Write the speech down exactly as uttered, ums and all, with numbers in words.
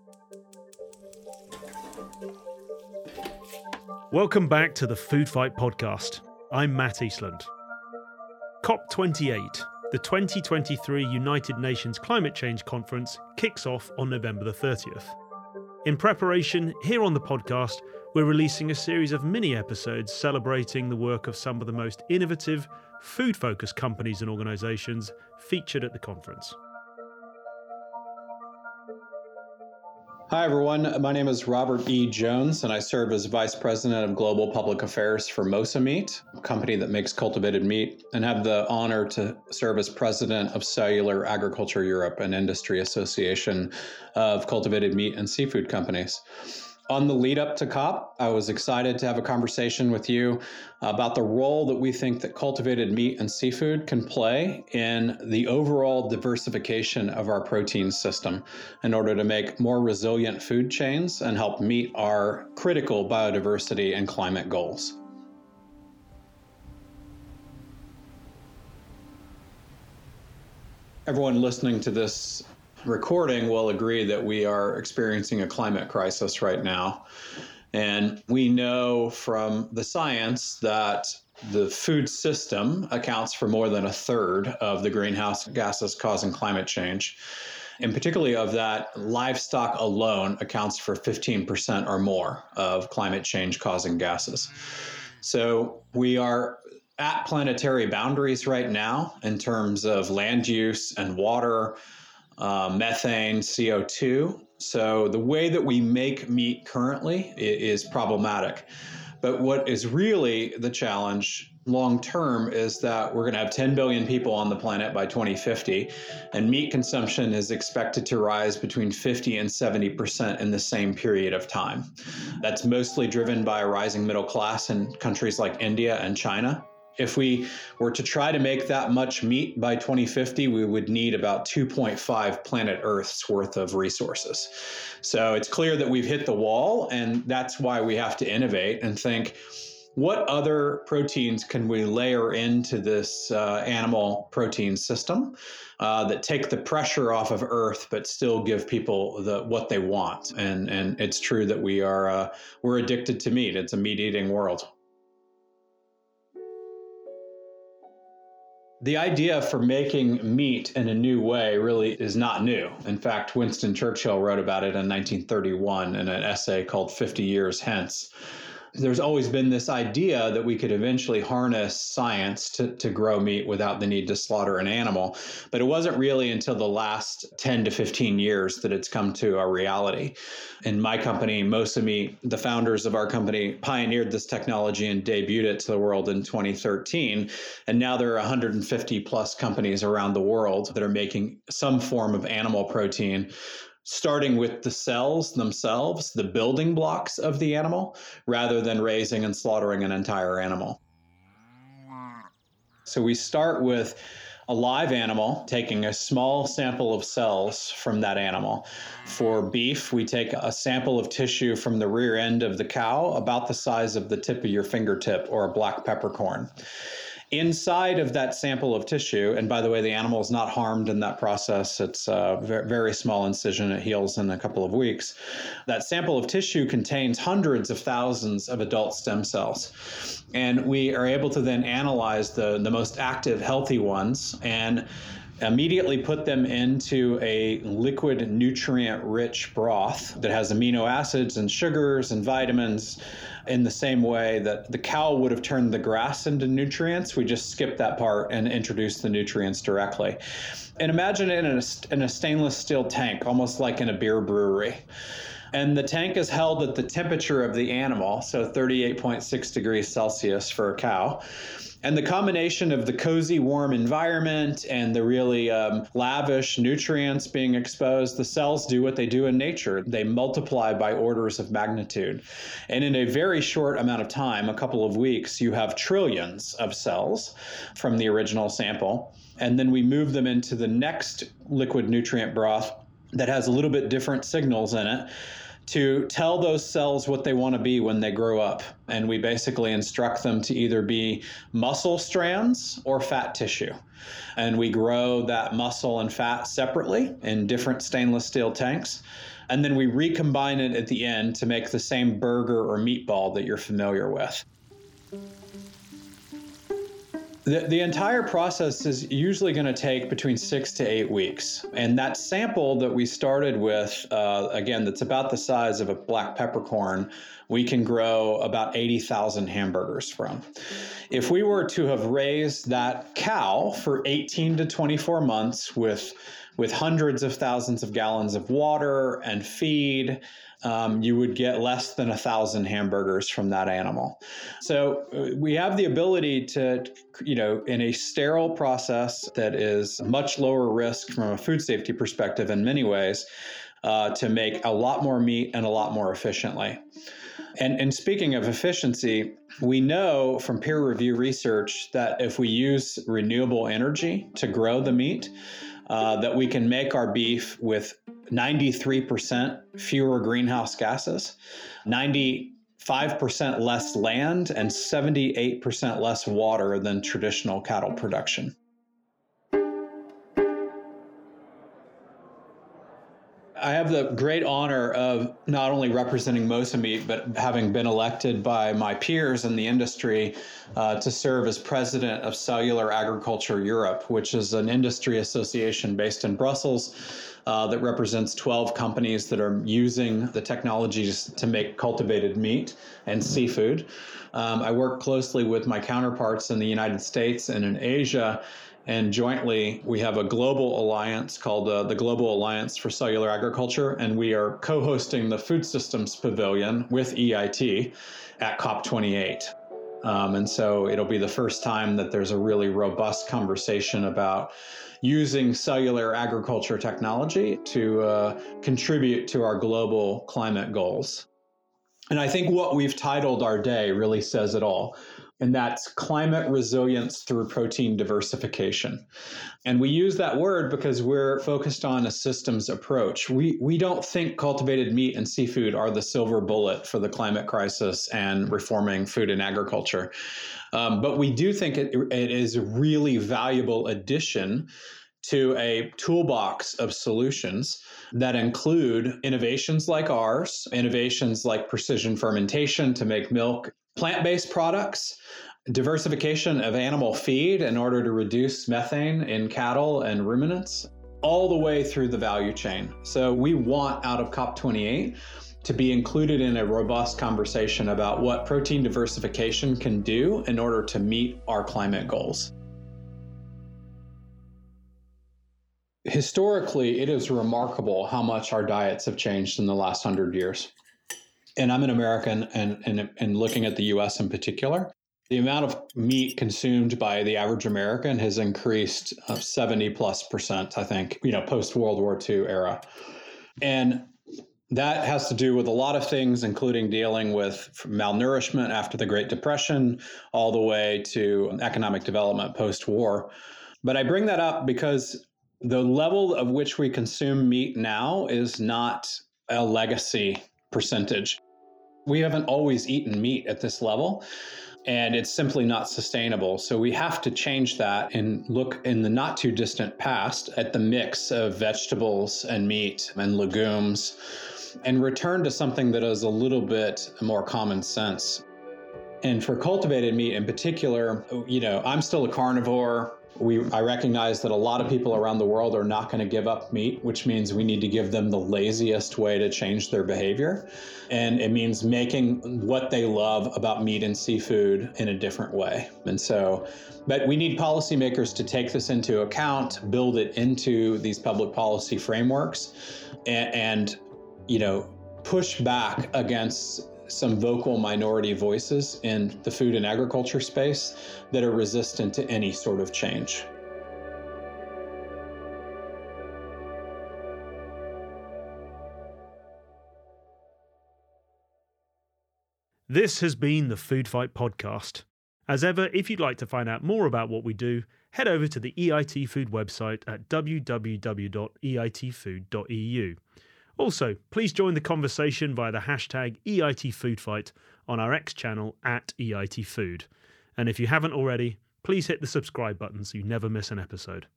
Welcome back to the Food Fight Podcast. I'm Matt Eastland. COP twenty-eight, the twenty twenty-three United Nations Climate Change Conference, kicks off on November the thirtieth. In preparation, here on the podcast, we're releasing a series of mini-episodes celebrating the work of some of the most innovative, food-focused companies and organisations featured at the conference. Hi, everyone. My name is Robert E. Jones, and I serve as Vice President of Global Public Affairs for Mosa Meat, a company that makes cultivated meat, and have the honor to serve as President of Cellular Agriculture Europe, an industry association of cultivated meat and seafood companies. On the lead up to COP, I was excited to have a conversation with you about the role that we think that cultivated meat and seafood can play in the overall diversification of our protein system in order to make more resilient food chains and help meet our critical biodiversity and climate goals. Everyone listening to this recording will agree that we are experiencing a climate crisis right now. And we know from the science that the food system accounts for more than a third of the greenhouse gases causing climate change. And particularly of that, livestock alone accounts for fifteen percent or more of climate change causing gases. So we are at planetary boundaries right now in terms of land use and water, Uh, methane, C O two. So the way that we make meat currently is problematic. But what is really the challenge long term is that we're going to have ten billion people on the planet by twenty fifty, and meat consumption is expected to rise between fifty and seventy percent in the same period of time. That's mostly driven by a rising middle class in countries like India and China. If we were to try to make that much meat by twenty fifty, we would need about two point five planet Earth's worth of resources. So it's clear that we've hit the wall, and that's why we have to innovate and think, what other proteins can we layer into this uh, animal protein system uh, that take the pressure off of Earth, but still give people the what they want? And and it's true that we are uh, we're addicted to meat. It's a meat-eating world. The idea for making meat in a new way really is not new. In fact, Winston Churchill wrote about it in nineteen thirty-one in an essay called fifty years Hence. There's always been this idea that we could eventually harness science to, to grow meat without the need to slaughter an animal. But it wasn't really until the last ten to fifteen years that it's come to a reality. In my company, Mosa Meat, the founders of our company pioneered this technology and debuted it to the world in twenty thirteen. And now there are one hundred fifty plus companies around the world that are making some form of animal protein, starting with the cells themselves, the building blocks of the animal, rather than raising and slaughtering an entire animal. So we start with a live animal, taking a small sample of cells from that animal. For beef, we take a sample of tissue from the rear end of the cow, about the size of the tip of your fingertip or a black peppercorn. Inside of that sample of tissue, and by the way, the animal is not harmed in that process. It's a very small incision. It heals in a couple of weeks. That sample of tissue contains hundreds of thousands of adult stem cells. And we are able to then analyze the, the most active, healthy ones and immediately put them into a liquid nutrient-rich broth that has amino acids and sugars and vitamins in the same way that the cow would have turned the grass into nutrients. We just skip that part and introduce the nutrients directly. And imagine it in a, in a stainless steel tank, almost like in a beer brewery. And the tank is held at the temperature of the animal, so thirty-eight point six degrees Celsius for a cow. And the combination of the cozy, warm environment and the really um, lavish nutrients being exposed, the cells do what they do in nature. They multiply by orders of magnitude. And in a very short amount of time, a couple of weeks, you have trillions of cells from the original sample. And then we move them into the next liquid nutrient broth that has a little bit different signals in it to tell those cells what they want to be when they grow up. And we basically instruct them to either be muscle strands or fat tissue. And we grow that muscle and fat separately in different stainless steel tanks. And then we recombine it at the end to make the same burger or meatball that you're familiar with. The, the entire process is usually going to take between six to eight weeks. And that sample that we started with, uh, again, that's about the size of a black peppercorn, we can grow about eighty thousand hamburgers from. If we were to have raised that cow for eighteen to twenty-four months with, with hundreds of thousands of gallons of water and feed, Um, you would get less than a thousand hamburgers from that animal. So uh, we have the ability to, you know, in a sterile process that is much lower risk from a food safety perspective in many ways, uh, to make a lot more meat and a lot more efficiently. And, and speaking of efficiency, we know from peer review research that if we use renewable energy to grow the meat, uh, that we can make our beef with ninety-three percent fewer greenhouse gases, ninety-five percent less land, and seventy-eight percent less water than traditional cattle production. I have the great honor of not only representing Mosa Meat, but having been elected by my peers in the industry uh, to serve as president of Cellular Agriculture Europe, which is an industry association based in Brussels uh, that represents twelve companies that are using the technologies to make cultivated meat and seafood. Um, I work closely with my counterparts in the United States and in Asia. And jointly, we have a global alliance called uh, the Global Alliance for Cellular Agriculture, and we are co-hosting the Food Systems Pavilion with E I T at COP twenty-eight. Um, and so it'll be the first time that there's a really robust conversation about using cellular agriculture technology to uh, contribute to our global climate goals. And I think what we've titled our day really says it all. And that's climate resilience through protein diversification. And we use that word because we're focused on a systems approach. We we don't think cultivated meat and seafood are the silver bullet for the climate crisis and reforming food and agriculture. Um, but we do think it, it is a really valuable addition to a toolbox of solutions that include innovations like ours, innovations like precision fermentation to make milk, plant-based products, diversification of animal feed in order to reduce methane in cattle and ruminants, all the way through the value chain. So we want out of COP twenty-eight to be included in a robust conversation about what protein diversification can do in order to meet our climate goals. Historically, it is remarkable how much our diets have changed in the last hundred years. And I'm an American, and, and, and looking at the U S in particular, the amount of meat consumed by the average American has increased uh, seventy plus percent, I think, you know, post-World War Two era. And that has to do with a lot of things, including dealing with malnourishment after the Great Depression, all the way to economic development post-war. But I bring that up because the level of which we consume meat now is not a legacy percentage. We haven't always eaten meat at this level, and it's simply not sustainable. So we have to change that and look in the not too distant past at the mix of vegetables and meat and legumes and return to something that is a little bit more common sense. And for cultivated meat in particular, you know, I'm still a carnivore. We, I recognize that a lot of people around the world are not going to give up meat, which means we need to give them the laziest way to change their behavior. And it means making what they love about meat and seafood in a different way. And so, but we need policymakers to take this into account, build it into these public policy frameworks, and, and you know, push back against some vocal minority voices in the food and agriculture space that are resistant to any sort of change. This has been the Food Fight Podcast. As ever, if you'd like to find out more about what we do, head over to the E I T Food website at w w w dot e i t food dot e u. Also, please join the conversation via the hashtag E I T Foodfight on our X channel at E I T Food. And if you haven't already, please hit the subscribe button so you never miss an episode.